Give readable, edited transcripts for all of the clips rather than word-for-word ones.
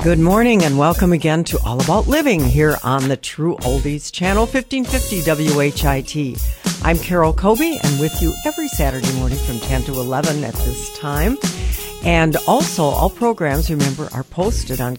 Good morning and welcome again to All About Living here on the True Oldies Channel 1550 WHIT. I'm Carol Colby and with you every Saturday morning from 10 to 11 at this time. And also all programs, remember, are posted on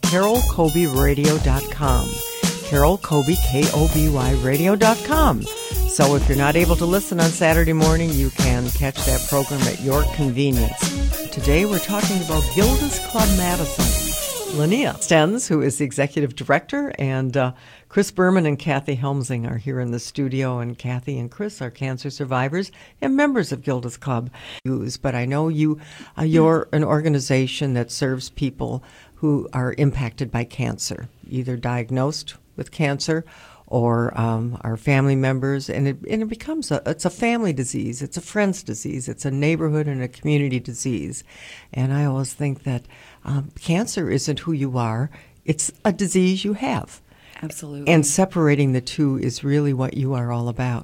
carolcolbyradio.com. Carol Colby, K-O-B-Y radio.com. So if you're not able to listen on Saturday morning, you can catch that program at your convenience. Today we're talking about Gilda's Club Madison. Linnea Stenz, who is the executive director, and Chris Berman and Kathy Helmsing are here in the studio, and Kathy and Chris are cancer survivors and members of Gilda's Club. But I know you're an organization that serves people who are impacted by cancer, either diagnosed with cancer or our family members, and it becomes it's a family disease, it's a friend's disease, it's a neighborhood and a community disease. And I always think that cancer isn't who you are, it's a disease you have. Absolutely. And separating the two is really what you are all about.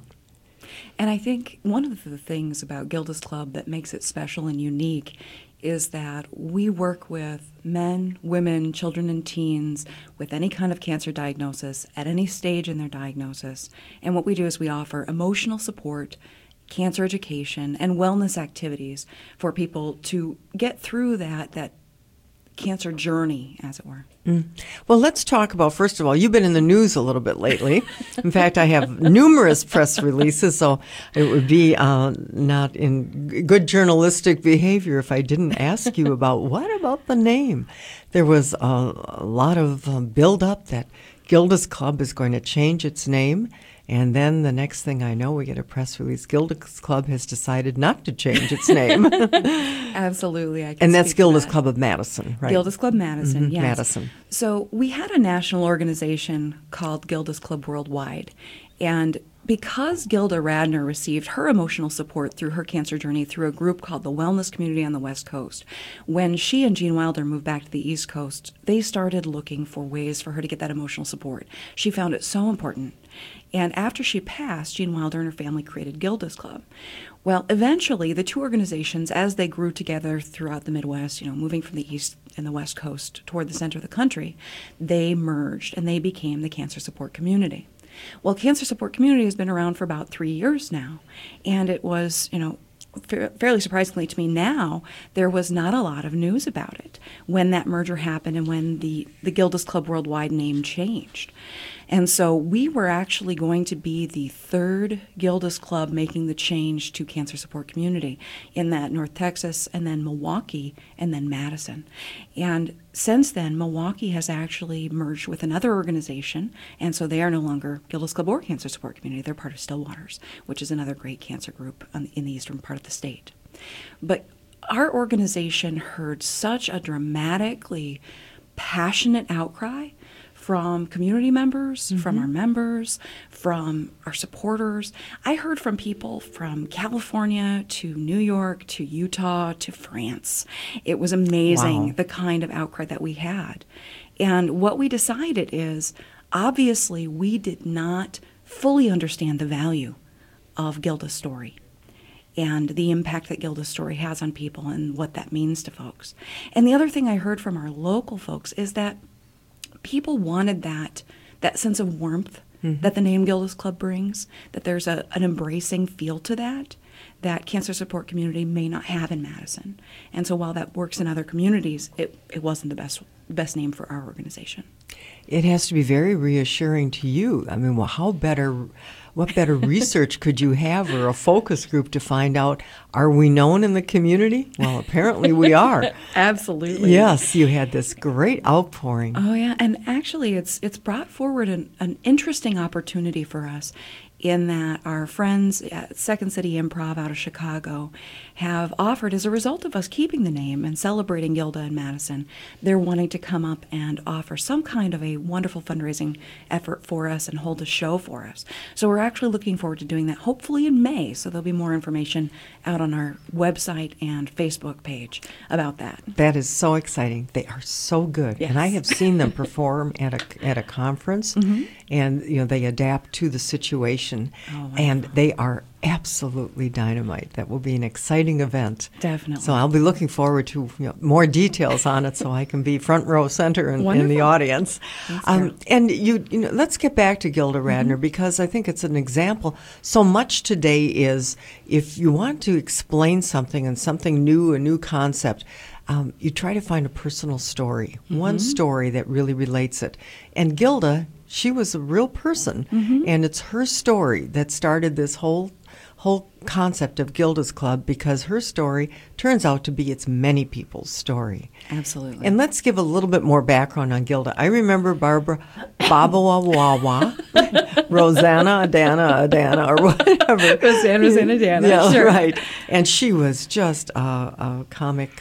And I think one of the things about Gilda's Club that makes it special and unique is that we work with men, women, children, and teens with any kind of cancer diagnosis at any stage in their diagnosis. And what we do is we offer emotional support, cancer education, and wellness activities for people to get through that cancer journey, as it were. Well, let's talk about, first of all, you've been in the news a little bit lately. In fact, I have numerous press releases, so it would be not in good journalistic behavior if I didn't ask you about what about the name. There was a lot of build-up that Gilda's Club is going to change its name. And then the next thing I know, we get a press release. Gilda's Club has decided not to change its name. Absolutely. And that's Gilda's Club of Madison, right? Gilda's Club Madison, yes. Madison. So we had a national organization called Gilda's Club Worldwide. And because Gilda Radner received her emotional support through her cancer journey through a group called the Wellness Community on the West Coast, when she and Gene Wilder moved back to the East Coast, they started looking for ways for her to get that emotional support. She found it so important. And after she passed, Gene Wilder and her family created Gilda's Club. Well, eventually, the two organizations, as they grew together throughout the Midwest, moving from the East and the West Coast toward the center of the country, they merged and they became the Cancer Support Community. Well, Cancer Support Community has been around for about 3 years now, and it was, fairly surprisingly to me now, there was not a lot of news about it when that merger happened and when the Gilda's Club Worldwide name changed. And so we were actually going to be the third Gilda's Club making the change to Cancer Support Community in that North Texas and then Milwaukee and then Madison. And since then, Milwaukee has actually merged with another organization, and so they are no longer Gilda's Club or Cancer Support Community. They're part of Stillwaters, which is another great cancer group in the eastern part of the state. But our organization heard such a dramatically passionate outcry from community members, from our members, from our supporters. I heard from people from California to New York to Utah to France. It was amazing, the kind of outcry that we had. And what we decided is, obviously, we did not fully understand the value of Gilda's story and the impact that Gilda's story has on people and what that means to folks. And the other thing I heard from our local folks is that people wanted that sense of warmth that the name Gilda's Club brings, that there's an embracing feel to that Cancer Support Community may not have in Madison. And so while that works in other communities, it wasn't the best name for our organization. It has to be very reassuring to you. I mean, what better research could you have, or a focus group to find out, are we known in the community? Well, apparently we are. Absolutely. Yes, you had this great outpouring. Oh, yeah, and actually it's brought forward an interesting opportunity for us in that our friends at Second City Improv out of Chicago have offered, as a result of us keeping the name and celebrating Gilda and Madison, they're wanting to come up and offer some kind of a wonderful fundraising effort for us and hold a show for us. So we're actually looking forward to doing that, hopefully in May, so there'll be more information out on our website and Facebook page about that. That is so exciting. They are so good. Yes. And I have seen them perform at a conference, and they adapt to the situation organization, Oh, wow. and they are absolutely dynamite. That will be an exciting event. Definitely. So I'll be looking forward to more details on it, so I can be front row center in the Wonderful. audience. Thanks, And let's get back to Gilda Radner, because I think it's an example. So much today is, if you want to explain something and something new, a new concept, you try to find a personal story, one story that really relates it. And Gilda, she was a real person, and it's her story that started this whole concept of Gilda's Club, because her story turns out to be it's many people's story. Absolutely. And let's give a little bit more background on Gilda. I remember Barbara Babawawa, Rosanna Adana, or whatever. Rosanna Adana, yeah, sure. Right. And she was just a comic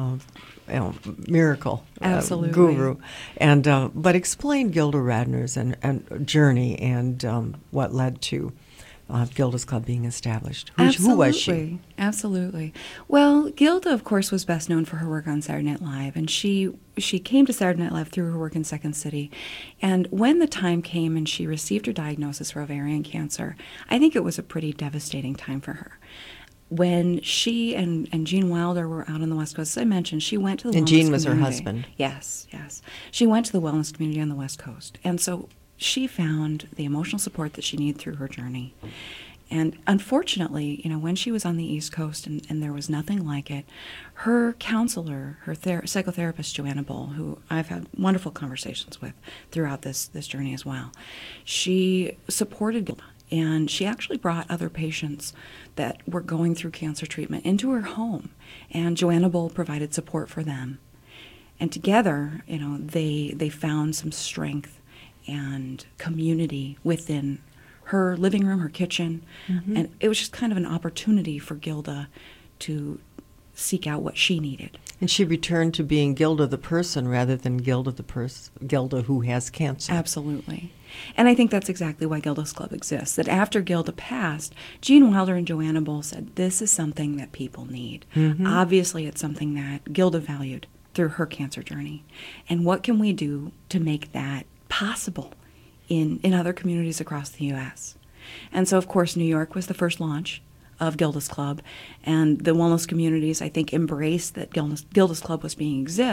miracle, Absolutely. Guru. And but explain Gilda Radner's and journey and what led to Gilda's Club being established. Who was she? Absolutely. Well, Gilda, of course, was best known for her work on Saturday Night Live, and she came to Saturday Night Live through her work in Second City. And when the time came and she received her diagnosis for ovarian cancer, I think it was a pretty devastating time for her. When she and Gene Wilder were out on the West Coast, as I mentioned, she went to the wellness community. And Gene was her husband. Yes. She went to the wellness community on the West Coast. And so she found the emotional support that she needed through her journey. And unfortunately, when she was on the East Coast and there was nothing like it, her counselor, her psychotherapist, Joanna Bull, who I've had wonderful conversations with throughout this journey as well, she supported Gilda. And she actually brought other patients that were going through cancer treatment into her home. And Joanna Bull provided support for them. And together, they found some strength and community within her living room, her kitchen. And it was just kind of an opportunity for Gilda to seek out what she needed. And she returned to being Gilda the person rather than Gilda who has cancer. Absolutely. And I think that's exactly why Gilda's Club exists. That after Gilda passed, Gene Wilder and Joanna Bull said, this is something that people need. Obviously, it's something that Gilda valued through her cancer journey. And what can we do to make that possible in other communities across the U.S.? And so, of course, New York was the first launch of Gilda's Club, and the wellness communities, I think, embraced that Gilda's Club was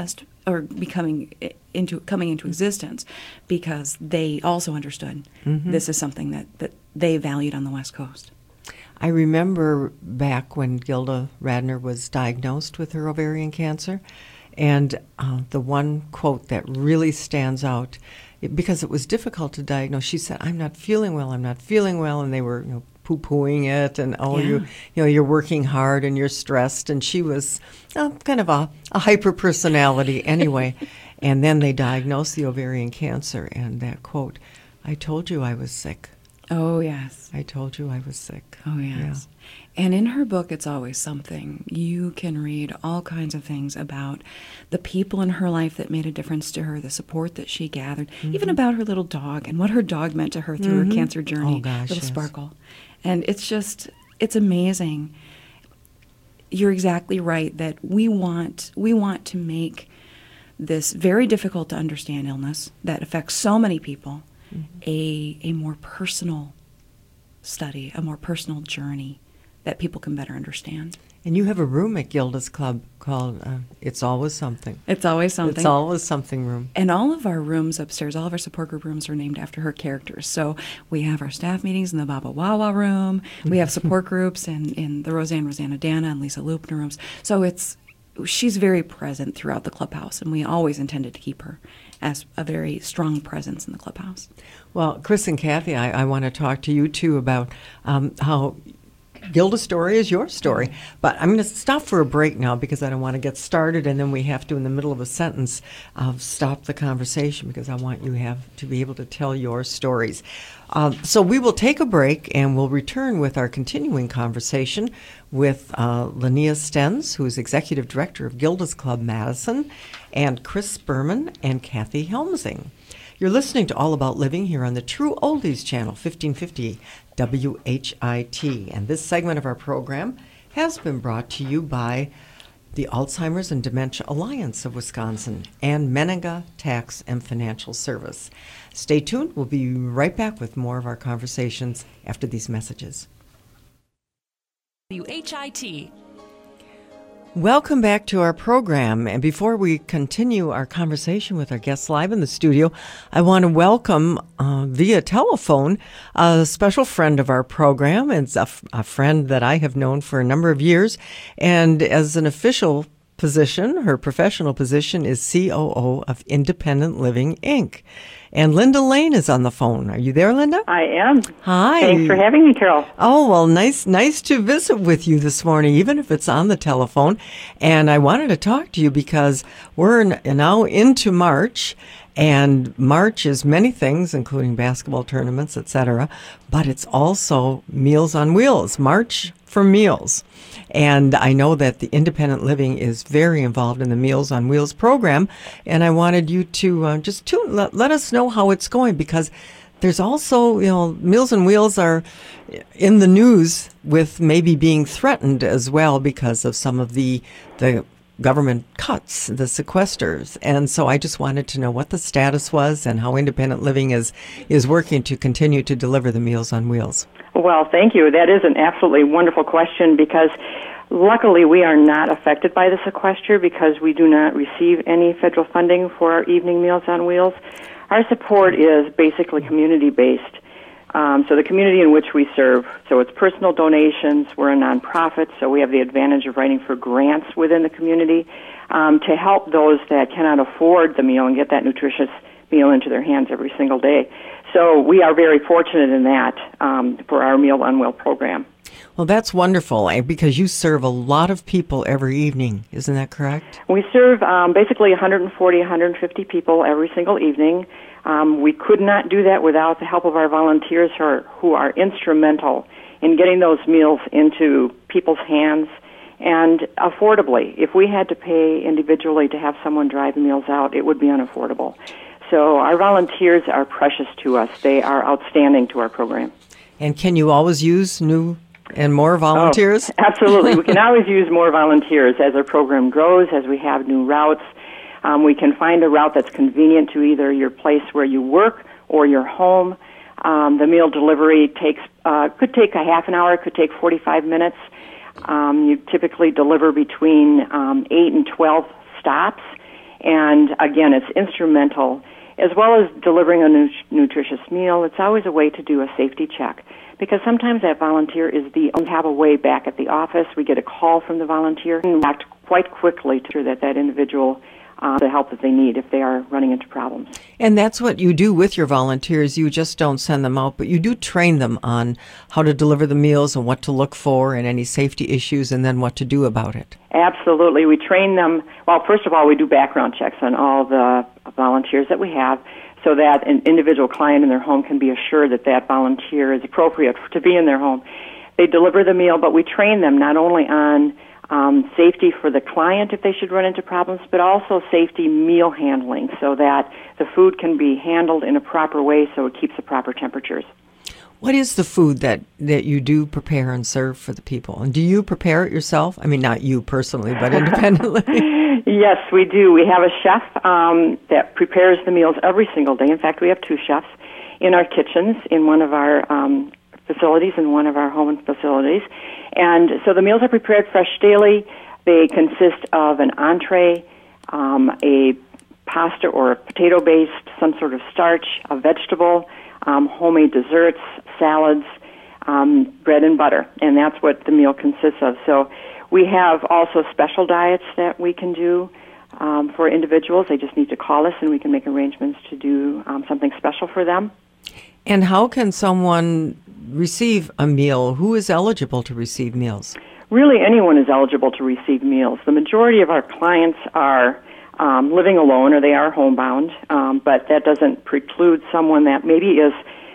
coming into existence, because they also understood this is something that they valued on the West Coast. I remember back when Gilda Radner was diagnosed with her ovarian cancer, and the one quote that really stands out, because it was difficult to diagnose, she said, I'm not feeling well, and they were, poo-pooing it, and you're working hard and you're stressed, and she was kind of a hyper personality anyway. And then they diagnosed the ovarian cancer, and that quote, I told you I was sick. Oh, yes. I told you I was sick. Oh, yes. Yeah. And in her book, It's Always Something, you can read all kinds of things about the people in her life that made a difference to her, the support that she gathered, even about her little dog and what her dog meant to her through her cancer journey, Oh, gosh, little yes. Sparkle. And it's amazing. You're exactly right that we want to make this very difficult to understand illness that affects so many people a more personal study, a more personal journey that people can better understand. And you have a room at Gilda's Club called It's Always Something. It's Always Something. It's Always Something room. And all of our rooms upstairs, all of our support group rooms are named after her characters. So we have our staff meetings in the Baba Wawa room. We have support groups in the Rosanna Dana and Lisa Lupner rooms. So she's very present throughout the clubhouse, and we always intended to keep her as a very strong presence in the clubhouse. Well, Chris and Kathy, I want to talk to you, too, about how Gilda's story is your story. But I'm going to stop for a break now, because I don't want to get started, and then we have to, in the middle of a sentence, stop the conversation, because I want you to be able to tell your stories. So we will take a break, and we'll return with our continuing conversation with Linnea Stenz, who is Executive Director of Gilda's Club Madison, and Chris Berman and Kathy Helmsing. You're listening to All About Living here on the True Oldies Channel, 1550 WHIT. And this segment of our program has been brought to you by the Alzheimer's and Dementia Alliance of Wisconsin, and Menninga Tax and Financial Service. Stay tuned. We'll be right back with more of our conversations after these messages. WHIT. Welcome back to our program. And before we continue our conversation with our guests live in the studio, I want to welcome via telephone a special friend of our program. It's a friend that I have known for a number of years. And as an official position, her professional position is COO of Independent Living, Inc. And Linda Lane is on the phone. Are you there, Linda? I am. Hi. Thanks for having me, Carol. Oh, well, nice to visit with you this morning, even if it's on the telephone. And I wanted to talk to you because we're now into March, and March is many things, including basketball tournaments, etc., but it's also Meals on Wheels, March for Meals. And I know that the Independent Living is very involved in the Meals on Wheels program, and I wanted you to let us know how it's going, because there's also, Meals on Wheels are in the news with maybe being threatened as well because of some of the government cuts, the sequesters. And so I just wanted to know what the status was and how Independent Living is working to continue to deliver the Meals on Wheels. Well, thank you. That is an absolutely wonderful question, because luckily we are not affected by the sequester because we do not receive any federal funding for our evening Meals on Wheels. Our support is basically community-based. So the community in which we serve, so it's personal donations. We're a nonprofit, so we have the advantage of writing for grants within the community to help those that cannot afford the meal and get that nutritious meal into their hands every single day. So we are very fortunate in that for our Meal on Wheels program. Well, that's wonderful, because you serve a lot of people every evening. Isn't that correct? We serve basically 140, 150 people every single evening. We could not do that without the help of our volunteers who are instrumental in getting those meals into people's hands and affordably. If we had to pay individually to have someone drive the meals out, it would be unaffordable. So our volunteers are precious to us. They are outstanding to our program. And can you always use new and more volunteers? Oh, absolutely. We can always use more volunteers as our program grows, as we have new routes. We can find a route that's convenient to either your place where you work or your home. The meal delivery could take a half an hour, could take 45 minutes. You typically deliver between 8 and 12 stops. And again, it's instrumental. As well as delivering a nutritious meal, it's always a way to do a safety check, because sometimes that volunteer have a way back at the office. We get a call from the volunteer and act quite quickly to ensure that individual the help that they need if they are running into problems. And that's what you do with your volunteers. You just don't send them out, but you do train them on how to deliver the meals and what to look for and any safety issues, and then what to do about it. Absolutely. We train them. Well, first of all, we do background checks on all the volunteers that we have, so that an individual client in their home can be assured that that volunteer is appropriate to be in their home. They deliver the meal, but we train them not only on safety for the client if they should run into problems, but also safety meal handling, so that the food can be handled in a proper way so it keeps the proper temperatures. What is the food that you do prepare and serve for the people? And do you prepare it yourself? I mean, not you personally, but independently. Yes, we do. We have a chef that prepares the meals every single day. In fact, we have 2 chefs in our kitchens in one of our facilities and one of our home facilities. And so the meals are prepared fresh daily. They consist of an entree, a pasta or a potato-based, some sort of starch, a vegetable, homemade desserts, salads, bread and butter. And that's what the meal consists of. So we have also special diets that we can do for individuals. They just need to call us and we can make arrangements to do something special for them. And how can someone receive a meal? Who is eligible to receive meals? Really, anyone is eligible to receive meals. The majority of our clients are living alone or they are homebound, but that doesn't preclude someone that maybe is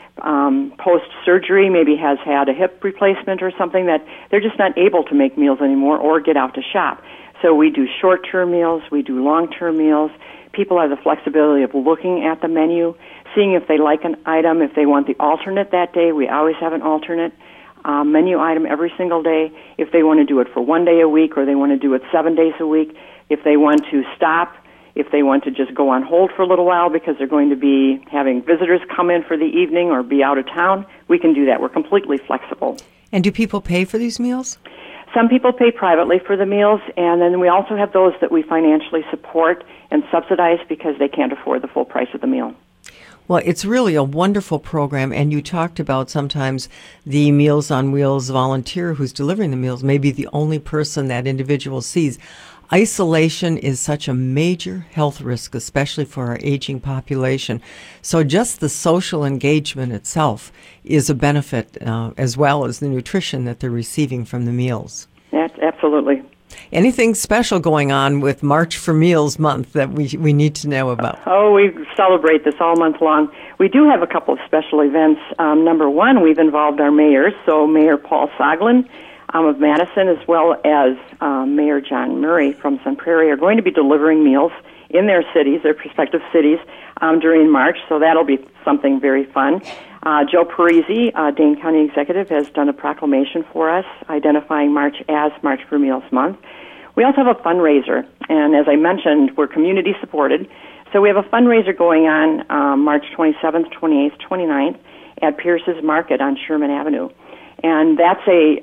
post-surgery, maybe has had a hip replacement or something, that they're just not able to make meals anymore or get out to shop. So we do short-term meals, we do long-term meals. People have the flexibility of looking at the menu, seeing if they like an item, if they want the alternate that day. We always have an alternate. menu item every single day. If they want to do it for 1 day a week or they want to do it 7 days a week, if they want to stop, if they want to just go on hold for a little while because they're going to be having visitors come in for the evening or be out of town, we can do that. We're completely flexible. And do people pay for these meals? Some people pay privately for the meals, and then we also have those that we financially support and subsidize because they can't afford the full price of the meal. Well, it's really a wonderful program, and you talked about sometimes the Meals on Wheels volunteer who's delivering the meals may be the only person that individual sees. Isolation is such a major health risk, especially for our aging population. So just the social engagement itself is a benefit, as well as the nutrition that they're receiving from the meals. Yes, absolutely. Anything special going on with March for Meals Month that we need to know about? Oh, we celebrate this all month long. We do have a couple of special events. Number one, we've involved our mayors, so Mayor Paul Soglin of Madison, as well as Mayor John Murray from Sun Prairie, are going to be delivering meals in their cities, their respective cities, during March, so that'll be something very fun. Joe Parisi, Dane County Executive, has done a proclamation for us identifying March as March for Meals Month. We also have a fundraiser, and as I mentioned, we're community supported, so we have a fundraiser going on March 27th, 28th, 29th at Pierce's Market on Sherman Avenue. And that's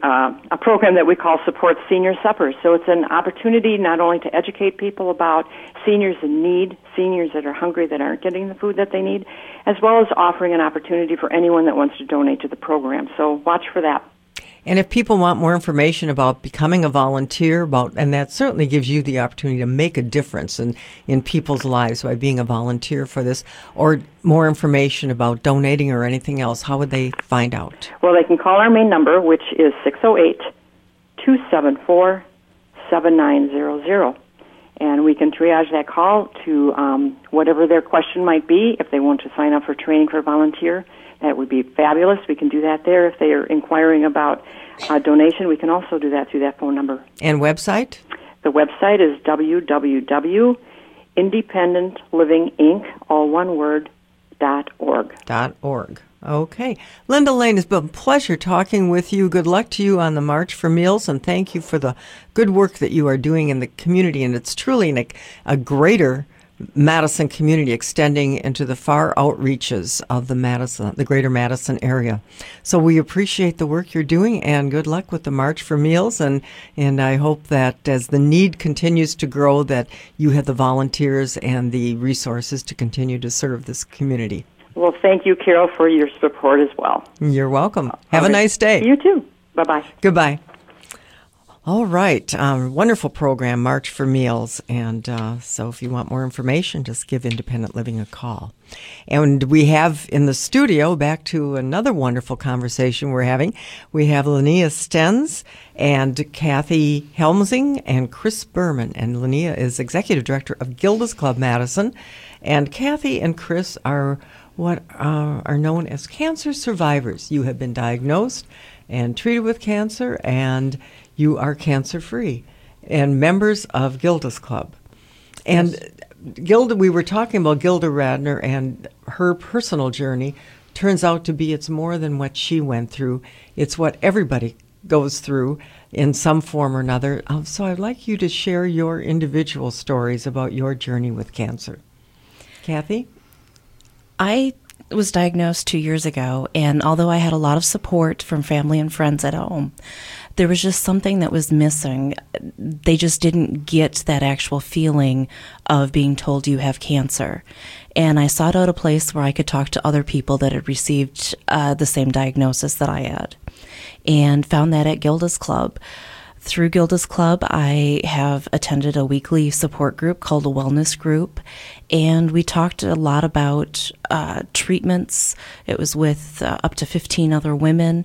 a program that we call Support Senior Suppers. So it's an opportunity not only to educate people about seniors in need, seniors that are hungry that aren't getting the food that they need, as well as offering an opportunity for anyone that wants to donate to the program. So watch for that. And if people want more information about becoming a volunteer, and that certainly gives you the opportunity to make a difference in people's lives by being a volunteer for this, or more information about donating or anything else, how would they find out? Well, they can call our main number, which is 608-274-7900. And we can triage that call to whatever their question might be. If they want to sign up for training for a volunteer, that would be fabulous. We can do that there. If they are inquiring about donation, we can also do that through that phone number. And website? The website is www.independentliving.inc, all one word, .org. .org. Okay. Linda Lane, it's been a pleasure talking with you. Good luck to you on the March for Meals, and thank you for the good work that you are doing in the community. And it's truly a greater Madison community extending into the far outreaches of the greater Madison area. So we appreciate the work you're doing, and good luck with the March for Meals. And I hope that as the need continues to grow, that you have the volunteers and the resources to continue to serve this community. Well, thank you, Carol, for your support as well. You're welcome. Have a nice day. You too. Bye-bye. Goodbye. All right. Wonderful program, March for Meals. And so if you want more information, just give Independent Living a call. And we have in the studio, back to another wonderful conversation we're having, we have Linnea Stenz and Kathy Helmsing and Chris Berman. And Linnea is Executive Director of Gilda's Club Madison. And Kathy and Chris are what are known as cancer survivors. You have been diagnosed and treated with cancer, and you are cancer-free, and members of Gilda's Club. And yes. Gilda, we were talking about Gilda Radner and her personal journey. Turns out to be it's more than what she went through. It's what everybody goes through in some form or another. So I'd like you to share your individual stories about your journey with cancer. Kathy? I was diagnosed 2 years ago, and although I had a lot of support from family and friends at home, there was just something that was missing. They just didn't get that actual feeling of being told you have cancer. And I sought out a place where I could talk to other people that had received the same diagnosis that I had, and found that at Gilda's Club. Through Gilda's Club, I have attended a weekly support group called a wellness group, and we talked a lot about treatments. It was with up to 15 other women,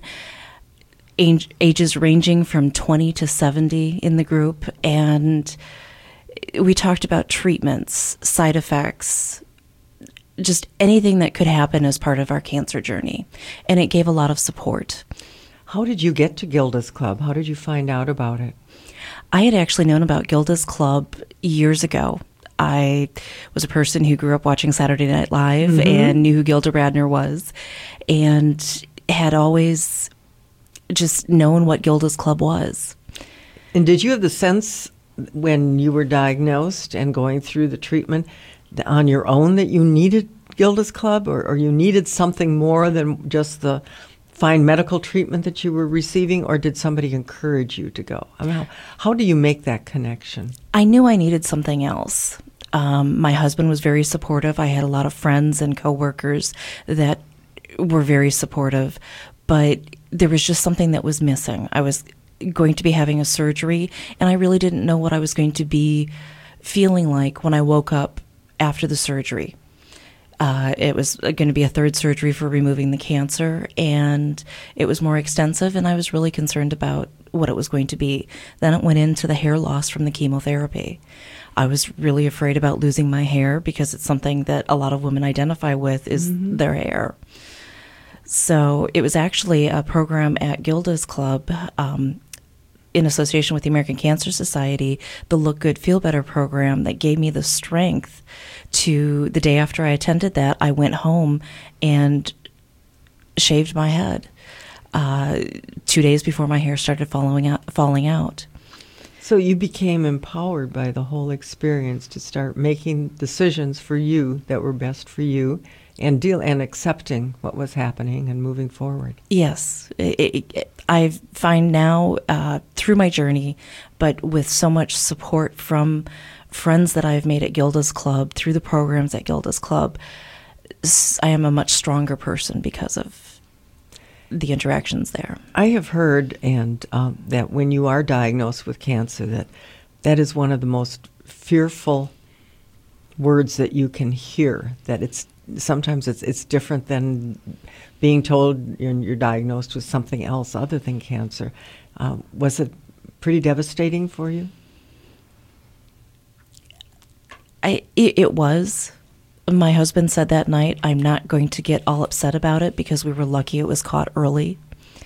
ages ranging from 20 to 70 in the group, and we talked about treatments, side effects, just anything that could happen as part of our cancer journey, and it gave a lot of support. How did you get to Gilda's Club? How did you find out about it? I had actually known about Gilda's Club years ago. I was a person who grew up watching Saturday Night Live and knew who Gilda Radner was, and had always just knowing what Gilda's Club was. And did you have the sense when you were diagnosed and going through the treatment on your own that you needed Gilda's Club, or you needed something more than just the fine medical treatment that you were receiving, or did somebody encourage you to go? I mean, how do you make that connection? I knew I needed something else. My husband was very supportive. I had a lot of friends and coworkers that were very supportive, but there was just something that was missing. I was going to be having a surgery, and I really didn't know what I was going to be feeling like when I woke up after the surgery. It was going to be a third surgery for removing the cancer, and it was more extensive, and I was really concerned about what it was going to be. Then it went into the hair loss from the chemotherapy. I was really afraid about losing my hair because it's something that a lot of women identify with is their hair. So it was actually a program at Gilda's Club in association with the American Cancer Society, the Look Good, Feel Better program, that gave me the strength to, the day after I attended that, I went home and shaved my head 2 days before my hair started falling out. So you became empowered by the whole experience to start making decisions for you that were best for you, and accepting what was happening and moving forward. Yes. I find now through my journey, but with so much support from friends that I've made at Gilda's Club, through the programs at Gilda's Club, I am a much stronger person because of the interactions there. I have heard that when you are diagnosed with cancer, that is one of the most fearful words that you can hear, that sometimes it's different than being told you're diagnosed with something else other than cancer. Was it pretty devastating for you? It was. My husband said that night, I'm not going to get all upset about it because we were lucky it was caught early.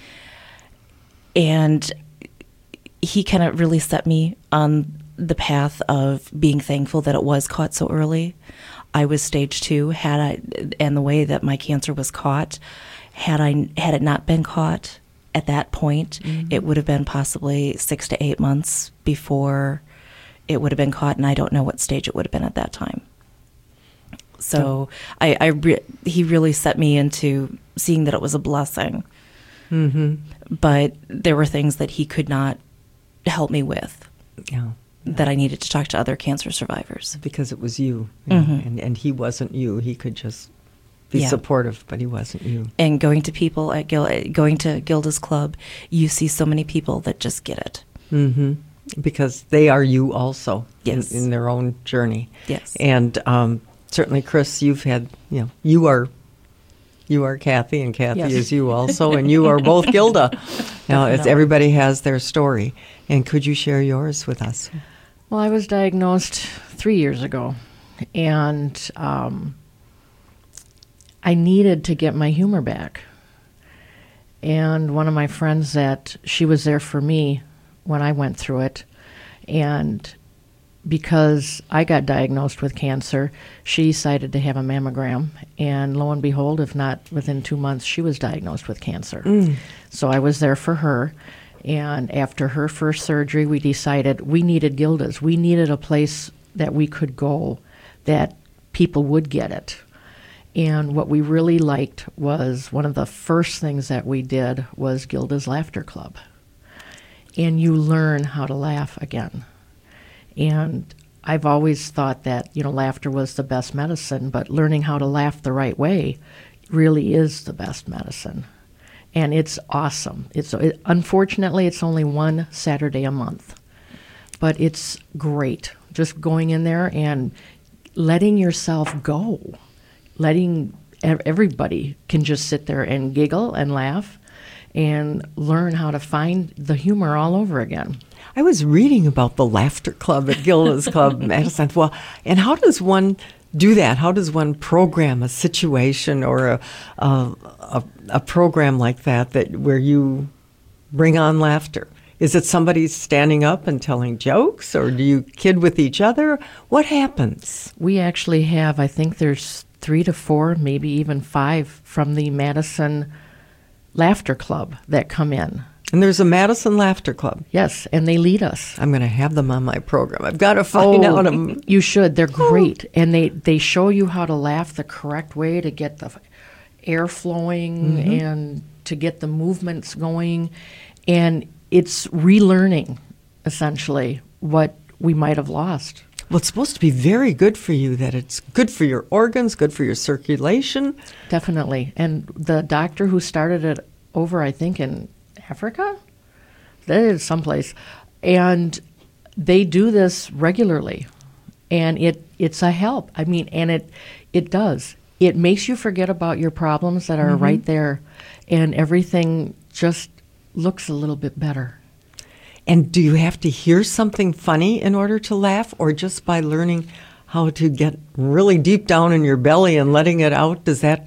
And he kind of really set me on the path of being thankful that it was caught so early. I was stage 2, and the way that my cancer was caught, had it not been caught at that point, it would have been possibly 6 to 8 months before it would have been caught, and I don't know what stage it would have been at that time. So he really set me into seeing that it was a blessing. Mm-hmm. But there were things that he could not help me with. Yeah. That I needed to talk to other cancer survivors. Because it was you. And he wasn't you. He could just be supportive, but he wasn't you. And going to people going to Gilda's Club, you see so many people that just get it. Mm-hmm. Because they are you also. Yes. In their own journey. Yes. And certainly, Chris, you've had, you are Kathy, and Kathy is you also, and you are both Gilda. Now, everybody has their story. And could you share yours with us? Well, I was diagnosed 3 years ago, and I needed to get my humor back. And one of my friends she was there for me when I went through it, and because I got diagnosed with cancer, she decided to have a mammogram, and lo and behold, if not within 2 months, she was diagnosed with cancer. So I was there for her. And after her first surgery, we decided we needed Gilda's. We needed a place that we could go that people would get it. And what we really liked was one of the first things that we did was Gilda's Laughter Club. And you learn how to laugh again. And I've always thought that, laughter was the best medicine, but learning how to laugh the right way really is the best medicine. And it's awesome. Unfortunately, it's only one Saturday a month. But it's great. Just going in there and letting yourself go. Everybody can just sit there and giggle and laugh and learn how to find the humor all over again. I was reading about the Laughter Club at Gilda's Club, Madison. Well, and how does one do that? How does one program a situation or a program like that where you bring on laughter? Is it somebody standing up and telling jokes, or do you kid with each other? What happens? We actually have, I think there's 3 to 4, maybe even 5 from the Madison Laughter Club that come in. And there's a Madison Laughter Club. Yes, and they lead us. I'm going to have them on my program. I've got to find out them. You should. They're great. And they show you how to laugh the correct way to get the air flowing and to get the movements going. And it's relearning, essentially, what we might have lost. Well, it's supposed to be very good for you, that it's good for your organs, good for your circulation. Definitely. And the doctor who started it over, I think, in Africa? That is someplace. And they do this regularly. And it's a help. I mean, and it does. It makes you forget about your problems that are right there. And everything just looks a little bit better. And do you have to hear something funny in order to laugh, or just by learning how to get really deep down in your belly and letting it out, does that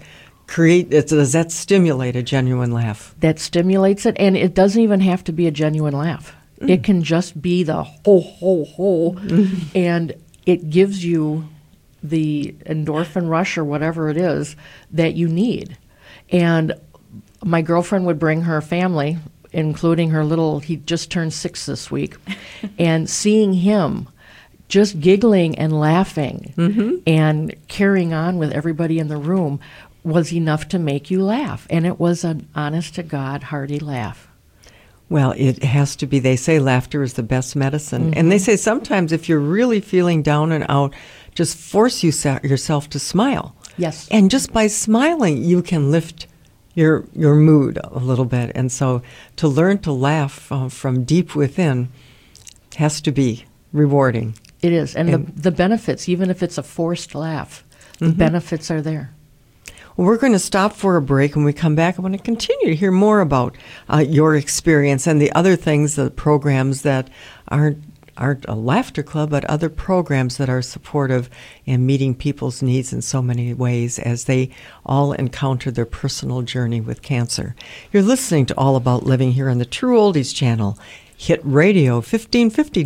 stimulate a genuine laugh? That stimulates it, and it doesn't even have to be a genuine laugh. It can just be the ho, ho, ho, and it gives you the endorphin rush or whatever it is that you need. And my girlfriend would bring her family, including her he just turned 6 this week, and seeing him just giggling and laughing and carrying on with everybody in the room was enough to make you laugh. And it was an honest-to-God, hearty laugh. Well, it has to be. They say laughter is the best medicine. And they say sometimes if you're really feeling down and out, just force yourself to smile. Yes. And just by smiling, you can lift your mood a little bit. And so to learn to laugh from deep within has to be rewarding. It is. And the benefits, even if it's a forced laugh, the benefits are there. Well, we're going to stop for a break. When we come back, I want to continue to hear more about your experience and the other things, the programs that aren't a laughter club, but other programs that are supportive in meeting people's needs in so many ways as they all encounter their personal journey with cancer. You're listening to All About Living here on the True Oldies channel, Hit Radio 1550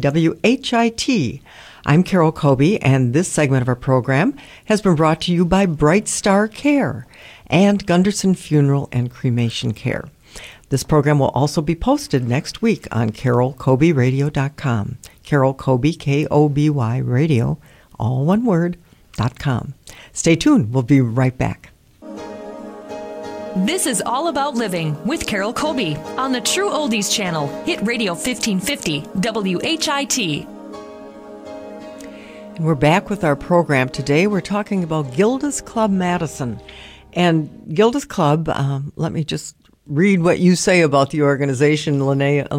WHIT. I'm Carol Colby, and this segment of our program has been brought to you by Bright Star Care and Gunderson Funeral and Cremation Care. This program will also be posted next week on carolcolbyradio.com. Carol Colby, K-O-B-Y, radio, all one word, .com. Stay tuned. We'll be right back. This is All About Living with Carol Colby on the True Oldies channel, Hit Radio 1550 WHIT. We're back with our program. Today we're talking about Gilda's Club Madison. And Gilda's Club, let me just read what you say about the organization, Linnea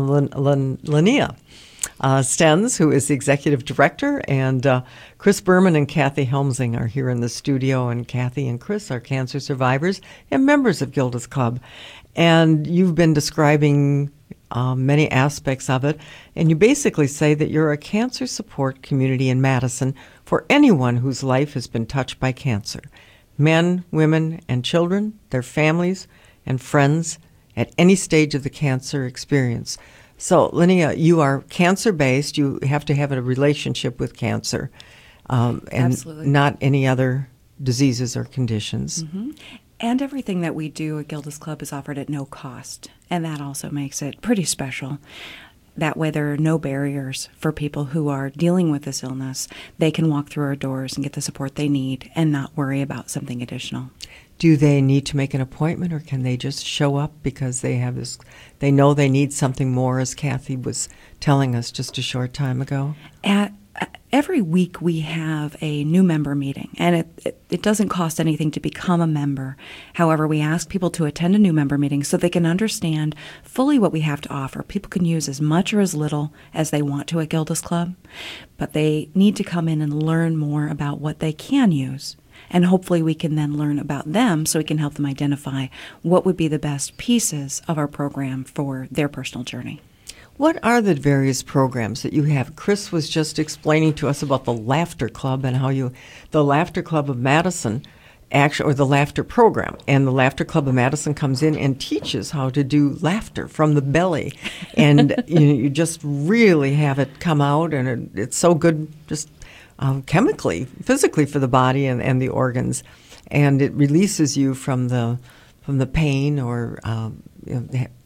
Stenz, who is the executive director, and Chris Berman and Kathy Helmsing are here in the studio, and Kathy and Chris are cancer survivors and members of Gilda's Club. And you've been describing many aspects of it, and you basically say that you're a cancer support community in Madison for anyone whose life has been touched by cancer. Men, women, and children, their families, and friends at any stage of the cancer experience. So, Linnea, you are cancer-based. You have to have a relationship with cancer, and Absolutely. Not any other diseases or conditions. And everything that we do at Gilda's Club is offered at no cost, and that also makes it pretty special. That way there are no barriers for people who are dealing with this illness. They can walk through our doors and get the support they need and not worry about something additional. Do they need to make an appointment, or can they just show up because they have this? They know they need something more, as Kathy was telling us just a short time ago. Every week we have a new member meeting, and it doesn't cost anything to become a member. However, we ask people to attend a new member meeting so they can understand fully what we have to offer. People can use as much or as little as they want to at Gilda's Club, but they need to come in and learn more about what they can use. And hopefully we can then learn about them so we can help them identify what would be the best pieces of our program for their personal journey. What are the various programs that you have? Chris was just explaining to us about the Laughter Club and how the Laughter Club of Madison, or the Laughter Program, and the Laughter Club of Madison comes in and teaches how to do laughter from the belly, and you just really have it come out, and it's so good, just chemically, physically for the body and the organs, and it releases you from the pain or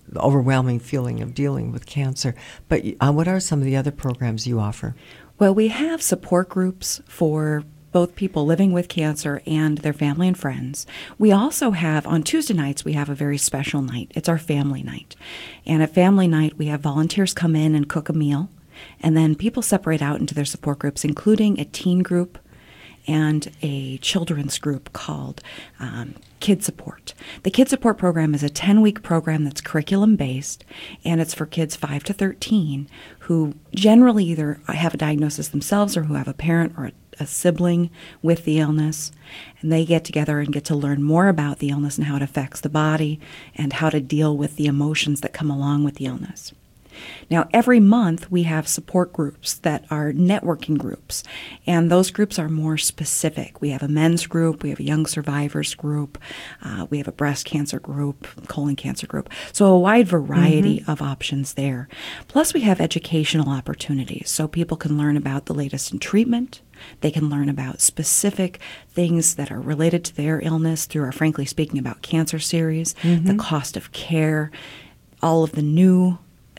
overwhelming feeling of dealing with cancer. But what are some of the other programs you offer? Well, we have support groups for both people living with cancer and their family and friends. We also have, on Tuesday nights, we have a very special night. It's our family night. And at family night, we have volunteers come in and cook a meal. And then people separate out into their support groups, including a teen group and a children's group called Kid Support. The Kid Support program is a 10-week program that's curriculum-based, and it's for kids 5 to 13 who generally either have a diagnosis themselves or who have a parent or a sibling with the illness. And they get together and get to learn more about the illness and how it affects the body and how to deal with the emotions that come along with the illness. Now, every month we have support groups that are networking groups, and those groups are more specific. We have a men's group, we have a young survivors group, we have a breast cancer group, colon cancer group, so a wide variety of options there. Plus, we have educational opportunities, so people can learn about the latest in treatment. They can learn about specific things that are related to their illness through our Frankly Speaking About Cancer series, the cost of care, all of the new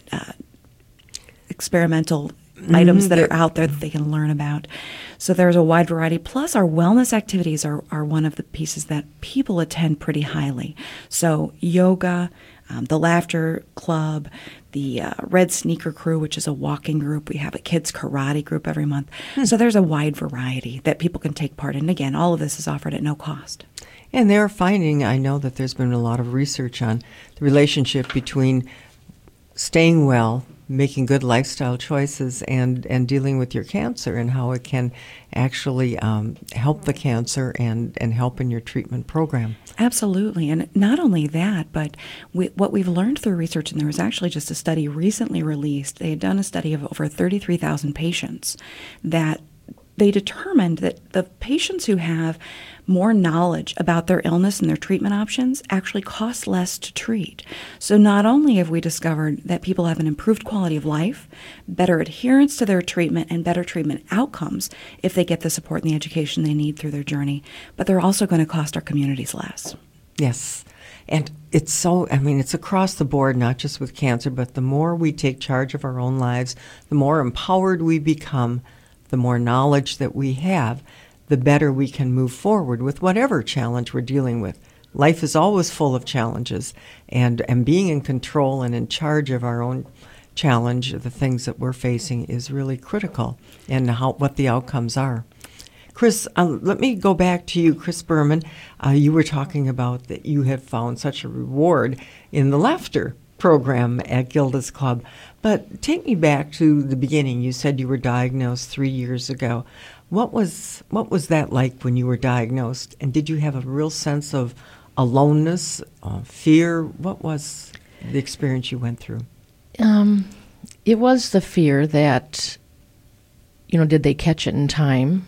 experimental items that are out there that they can learn about. So there's a wide variety. Plus, our wellness activities are one of the pieces that people attend pretty highly. So yoga, the Laughter Club, the Red Sneaker Crew, which is a walking group. We have a kids karate group every month. So there's a wide variety that people can take part in. Again, all of this is offered at no cost. And they're finding, I know that there's been a lot of research on the relationship between staying well, making good lifestyle choices, and dealing with your cancer, and how it can actually help the cancer and help in your treatment program. Absolutely. And not only that, but what we've learned through research, and there was actually just a study recently released, they had done a study of over 33,000 patients, that they determined that the patients who have more knowledge about their illness and their treatment options actually cost less to treat. So not only have we discovered that people have an improved quality of life, better adherence to their treatment, and better treatment outcomes if they get the support and the education they need through their journey, but they're also going to cost our communities less. Yes. And it's it's across the board, not just with cancer, but the more we take charge of our own lives, the more empowered we become, the more knowledge that we have, the better we can move forward with whatever challenge we're dealing with. Life is always full of challenges, and being in control and in charge of our own challenge, the things that we're facing, is really critical, and what the outcomes are. Chris, let me go back to you. Chris Berman, you were talking about that you have found such a reward in the laughter program at Gilda's Club. But take me back to the beginning. You said you were diagnosed 3 years ago. What was that like when you were diagnosed? And did you have a real sense of aloneness, fear? What was the experience you went through? It was the fear that, did they catch it in time?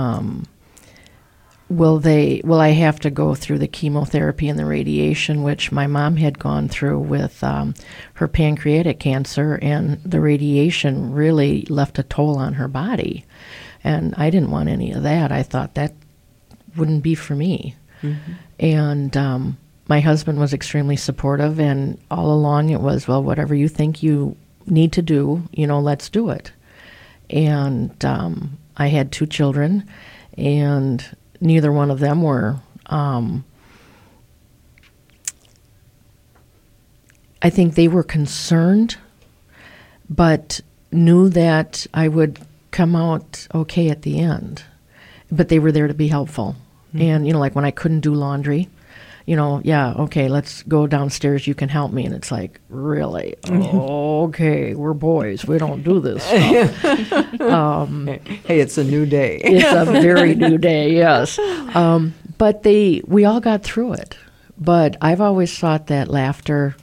Will I have to go through the chemotherapy and the radiation, which my mom had gone through with her pancreatic cancer, and the radiation really left a toll on her body. And I didn't want any of that. I thought that wouldn't be for me. Mm-hmm. And my husband was extremely supportive, and all along it was, well, whatever you think you need to do, let's do it. And I had 2 children, and neither one of them were, I think they were concerned, but knew that I would come out okay at the end. But they were there to be helpful. Mm-hmm. And, like when I couldn't do laundry, okay, let's go downstairs, you can help me. And it's like, really? Okay, we're boys. We don't do this stuff. Hey, it's a new day. It's a very new day, yes. But we all got through it. But I've always thought that laughter,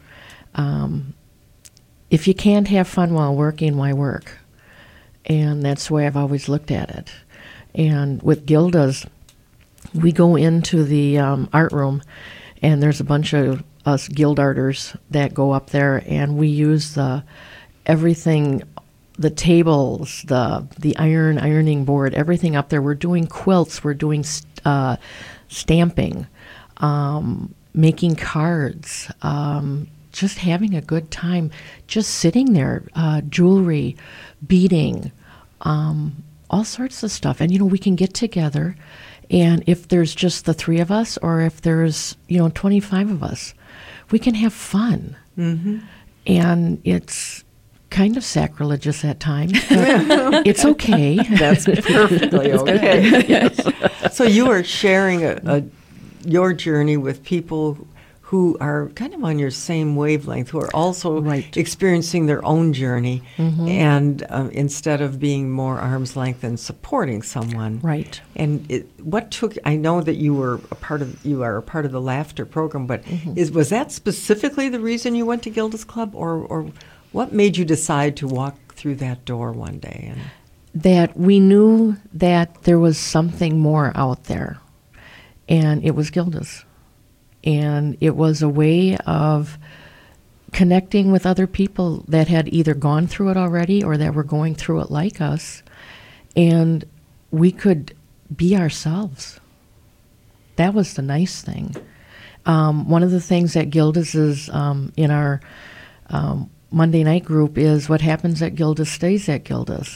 if you can't have fun while working, why work? And that's the way I've always looked at it. And with Gilda's, we go into the art room, and there's a bunch of us Gildarters that go up there, and we use everything, the tables, the ironing board, everything up there. We're doing quilts, we're doing stamping, making cards, just having a good time, just sitting there, jewelry, beading, all sorts of stuff. And, we can get together, and if there's just the three of us or if there's, 25 of us, we can have fun. Mm-hmm. And it's kind of sacrilegious at times, but it's okay. That's perfectly okay. Yes. So you are sharing your journey with people who are kind of on your same wavelength, who are also experiencing their own journey, and instead of being more arm's length and supporting someone. Right. And I know that you are a part of the Laughter program, but was that specifically the reason you went to Gilda's Club, or what made you decide to walk through that door one day? That we knew that there was something more out there, and it was Gilda's. And it was a way of connecting with other people that had either gone through it already or that were going through it like us, and we could be ourselves. That was the nice thing. One of the things that Gilda's is in our Monday night group is what happens at Gilda's stays at Gilda's.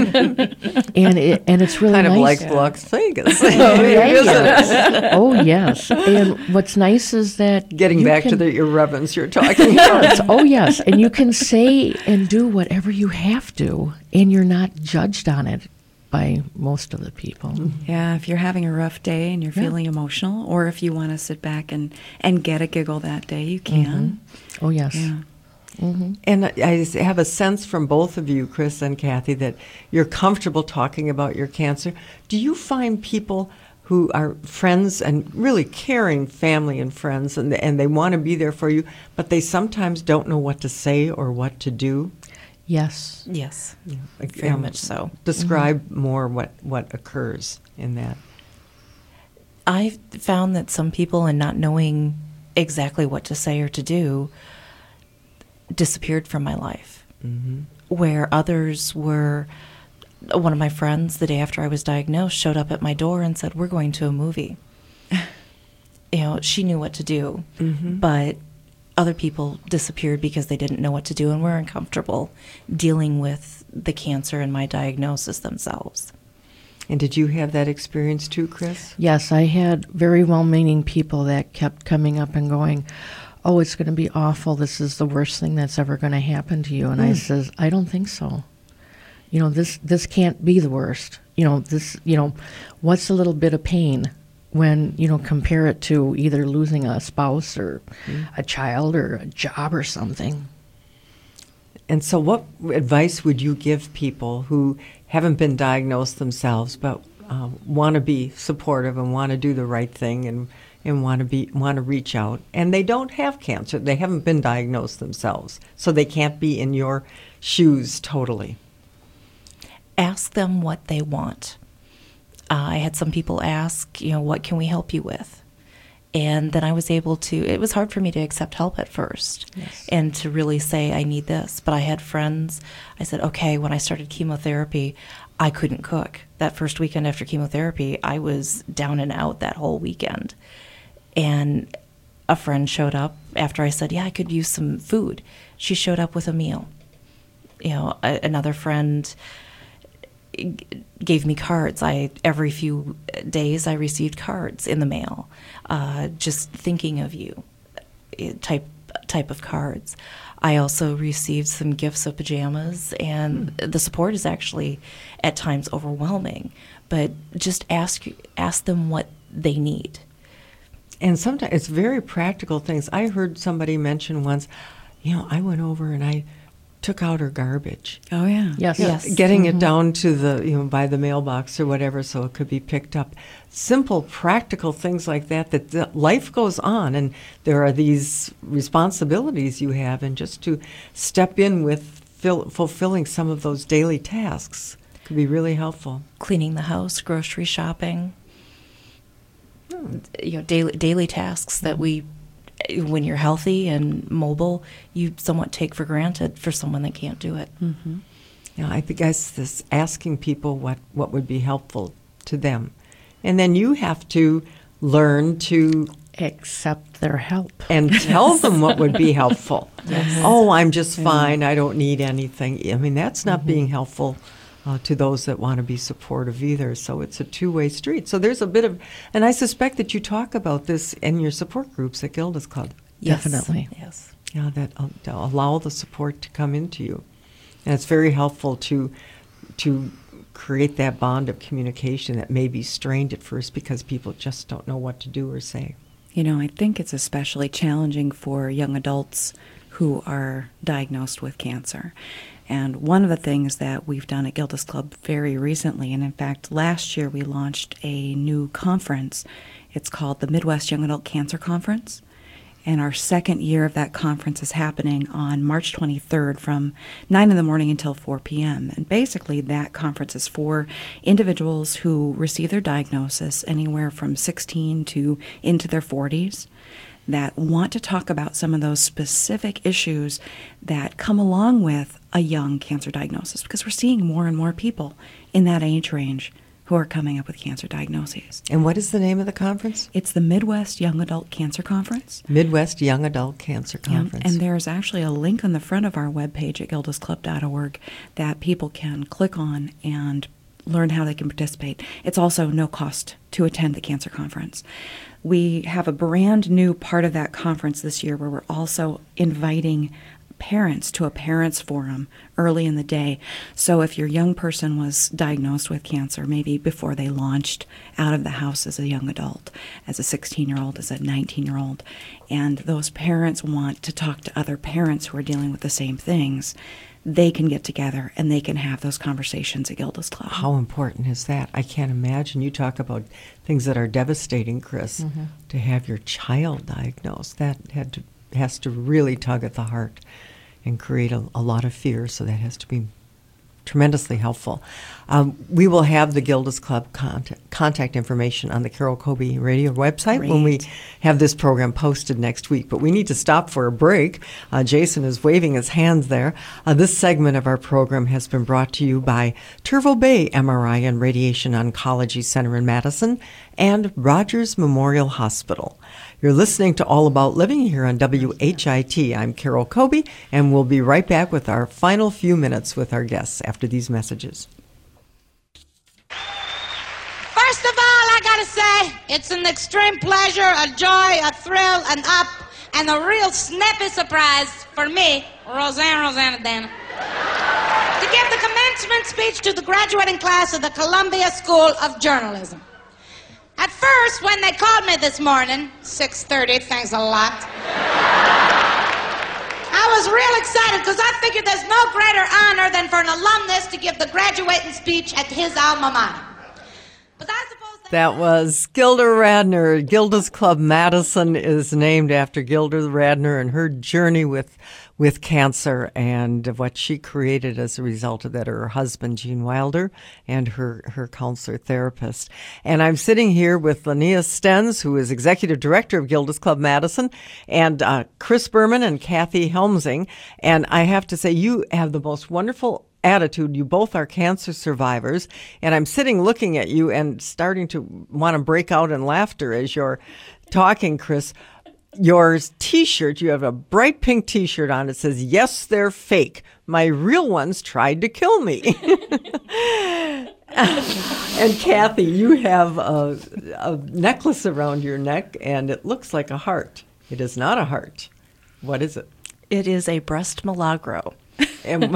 and it's really kind nice. Kind of like Las Vegas. Oh, yes. And what's nice is that getting back to the irreverence you're talking about. Oh, yes. And you can say and do whatever you have to, and you're not judged on it by most of the people. Yeah, if you're having a rough day and you're feeling emotional, or if you want to sit back and get a giggle that day, you can. Oh, yes. Yeah. And I have a sense from both of you, Chris and Kathy, that you're comfortable talking about your cancer. Do you find people who are friends and really caring family and friends, and they want to be there for you, but they sometimes don't know what to say or what to do? Yes. Very much so. Describe more what occurs in that. I've found that some people, in not knowing exactly what to say or to do, disappeared from my life, where others were. One of my friends, the day after I was diagnosed, showed up at my door and said, "We're going to a movie." She knew what to do, but other people disappeared because they didn't know what to do and were uncomfortable dealing with the cancer and my diagnosis themselves. And did you have that experience too, Chris? Yes, I had very well-meaning people that kept coming up and going, "Oh, it's going to be awful. This is the worst thing that's ever going to happen to you." And I says, "I don't think so. This can't be the worst. What's a little bit of pain when, compare it to either losing a spouse or a child or a job or something." And so what advice would you give people who haven't been diagnosed themselves but want to be supportive and want to do the right thing and want to reach out, and they don't have cancer, they haven't been diagnosed themselves, so they can't be in your shoes totally? Ask them what they want. I had some people ask, what can we help you with? And then I was able to, it was hard for me to accept help at first and to really say, I need this. But I had friends, I said, okay, when I started chemotherapy, I couldn't cook. That first weekend after chemotherapy, I was down and out that whole weekend. And a friend showed up after I said, I could use some food. She showed up with a meal. Another friend gave me cards. Every few days I received cards in the mail, just thinking of you, type of cards. I also received some gifts of pajamas, and the support is actually at times overwhelming. But just ask them what they need. And sometimes it's very practical things. I heard somebody mention once, I went over and I took out her garbage. Oh, yeah. Yes. Getting it down to the, by the mailbox or whatever so it could be picked up. Simple, practical things like that life goes on, and there are these responsibilities you have, and just to step in with fulfilling some of those daily tasks could be really helpful. Cleaning the house, grocery shopping, daily tasks that when you're healthy and mobile, you somewhat take for granted for someone that can't do it. Mm-hmm. I think this asking people what would be helpful to them. And then you have to learn to Accept their help. And tell them what would be helpful. Oh, I'm just fine. I don't need anything. I mean, that's not being helpful to those that want to be supportive either. So it's a two-way street. So there's a bit of, and I suspect that you talk about this in your support groups at Gilda's Club. Yes. Definitely. Yes. Yeah, that allow the support to come into you. And it's very helpful to create that bond of communication that may be strained at first because people just don't know what to do or say. You know, I think it's especially challenging for young adults who are diagnosed with cancer. And one of the things that we've done at Gilda's Club very recently, and in fact last year we launched a new conference. It's called the Midwest Young Adult Cancer Conference. And our second year of that conference is happening on March 23rd from 9 in the morning until 4 p.m. And basically that conference is for individuals who receive their diagnosis anywhere from 16 to into their 40s that want to talk about some of those specific issues that come along with a young cancer diagnosis, because we're seeing more and more people in that age range who are coming up with cancer diagnoses. And what is the name of the conference? It's the Midwest Young Adult Cancer Conference. Midwest Young Adult Cancer Conference. Yeah, and there's actually a link on the front of our webpage at gildasclub.org that people can click on and learn how they can participate. It's also no cost to attend the cancer conference. We have a brand new part of that conference this year where we're also inviting parents to a parents forum early in the day. So if your young person was diagnosed with cancer, maybe before they launched out of the house as a young adult, as a 16-year-old, as a 19-year-old, and those parents want to talk to other parents who are dealing with the same things, they can get together and they can have those conversations at Gilda's Club. How important is that? I can't imagine. You talk about things that are devastating, Chris, to have your child diagnosed. That has to really tug at the heart and create a lot of fear, so that has to be tremendously helpful. We will have the Gilda's Club contact information on the Carol Colby Radio website when we have this program posted next week. But we need to stop for a break. Jason is waving his hands there. This segment of our program has been brought to you by Turvo Bay MRI and Radiation Oncology Center in Madison and Rogers Memorial Hospital. You're listening to All About Living here on WHIT. I'm Carol Colby, and we'll be right back with our final few minutes with our guests after these messages. First of all, I gotta say, it's an extreme pleasure, a joy, a thrill, an up, and a real snappy surprise for me, Rosanna Dana, to give the commencement speech to the graduating class of the Columbia School of Journalism. At first, when they called me this morning, 6:30, thanks a lot, I was real excited because I figured there's no greater honor than for an alumnus to give the graduating speech at his alma mater. But I suppose that was Gilda Radner. Gilda's Club Madison is named after Gilda Radner and her journey with cancer and what she created as a result of that, her husband, Gene Wilder, and her counselor therapist. And I'm sitting here with Linnea Stenz, who is executive director of Gilda's Club Madison, and Chris Berman and Kathy Helmsing. And I have to say, you have the most wonderful attitude. You both are cancer survivors, and I'm sitting looking at you and starting to want to break out in laughter as you're talking, Chris. Your T-shirt, you have a bright pink T-shirt on. It says, "Yes, they're fake. My real ones tried to kill me." And Kathy, you have a necklace around your neck, and it looks like a heart. It is not a heart. What is it? It is a breast milagro. And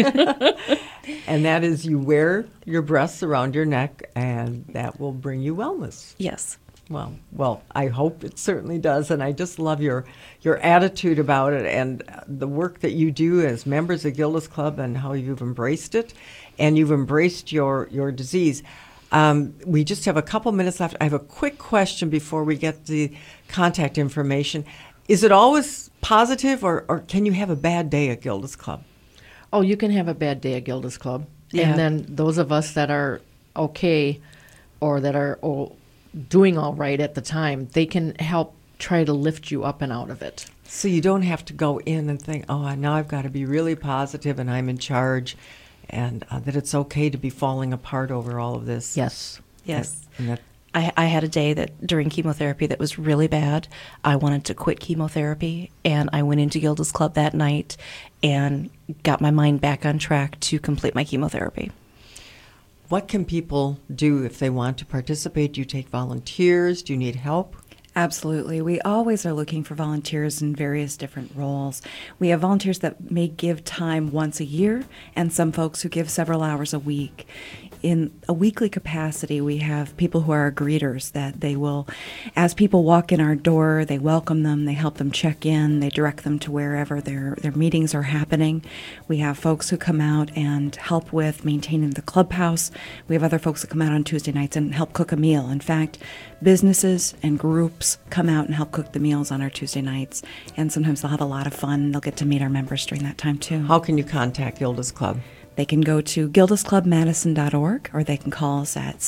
that is, you wear your breasts around your neck, and that will bring you wellness. Yes. Well, I hope it certainly does, and I just love your attitude about it and the work that you do as members of Gilda's Club and how you've embraced it, and you've embraced your disease. We just have a couple minutes left. I have a quick question before we get the contact information. Is it always positive, or can you have a bad day at Gilda's Club? Oh, you can have a bad day at Gilda's Club. Yeah. And then those of us that are okay or that are doing all right at the time, they can help try to lift you up and out of it. So you don't have to go in and think, oh, now I've got to be really positive and I'm in charge, and that it's okay to be falling apart over all of this. Yes. Yes. I had a day that during chemotherapy that was really bad. I wanted to quit chemotherapy, and I went into Gilda's Club that night and got my mind back on track to complete my chemotherapy. What can people do if they want to participate? Do you take volunteers? Do you need help? Absolutely. We always are looking for volunteers in various different roles. We have volunteers that may give time once a year, and some folks who give several hours a week. In a weekly capacity, we have people who are our greeters, that they will, as people walk in our door, they welcome them, they help them check in, they direct them to wherever their meetings are happening. We have folks who come out and help with maintaining the clubhouse. We have other folks that come out on Tuesday nights and help cook a meal. In fact, businesses and groups come out and help cook the meals on our Tuesday nights, and sometimes they'll have a lot of fun. They'll get to meet our members during that time, too. How can you contact Gilda's Club? They can go to gildasclubmadison.org, or they can call us at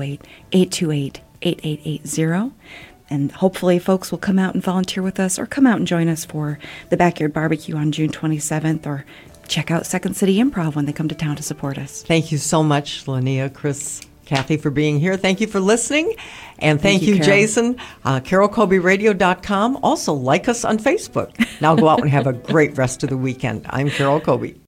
608-828-8880. And hopefully folks will come out and volunteer with us, or come out and join us for the Backyard Barbecue on June 27th, or check out Second City Improv when they come to town to support us. Thank you so much, Linnea, Chris, Kathy, for being here. Thank you for listening. And thank you, Carol. Jason. CarolCobyRadio.com. Also, like us on Facebook. Now go out and have a great rest of the weekend. I'm Carol Colby.